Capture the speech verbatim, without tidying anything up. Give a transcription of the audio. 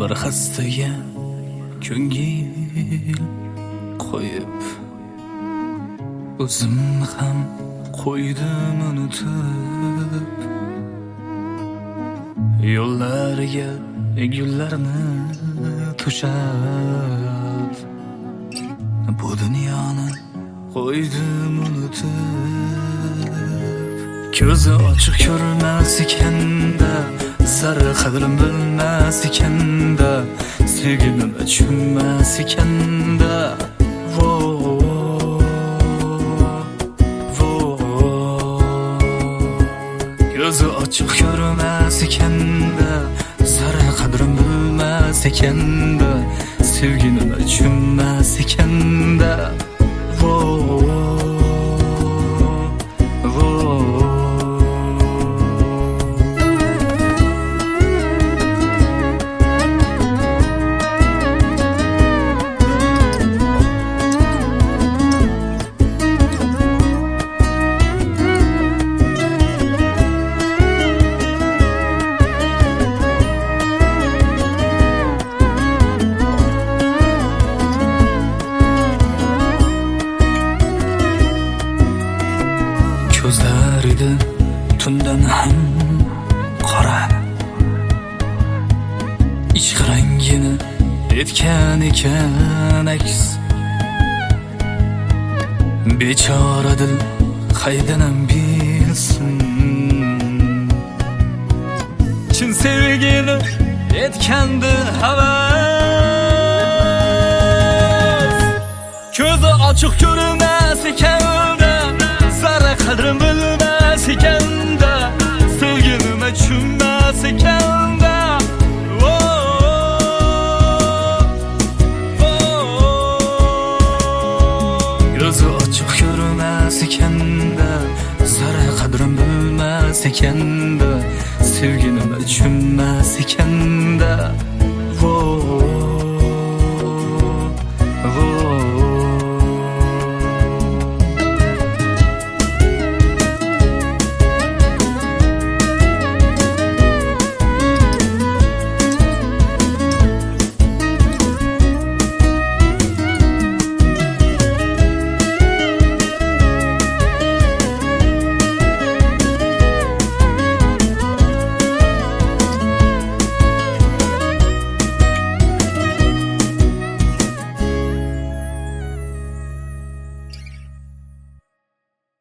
bir xastaga ko'ngil qo'yib o'zimni ham qo'ydim unutib, yo'llariga gullarni to'shab, bu dunyoni qo'ydim unutib. Ko'zi ochiq ko'rmas ekanda, sari qadrim bilmas ekanda, sevginim tushunmas ekanda. Vo vo ko'zi ochiq ko'rmas ekanda, sari qadrim bilmas ekanda, sevginim tushunmas ekanda. Vo ko'zlarida tundan ham qora, ichki rangini etgan ekan aks. Bechora dil qaydanam bilsin, chin sevgini etgandi havas. Ko'zi ochiq ko'rmas ekanda, qadrim bilmas ekanda, sevgilime tushunmas ekanda. Ko'zi ochiq ko'rmas ekanda, zara qadrim bilmas ekanda, sevgilime tushunmas ekanda.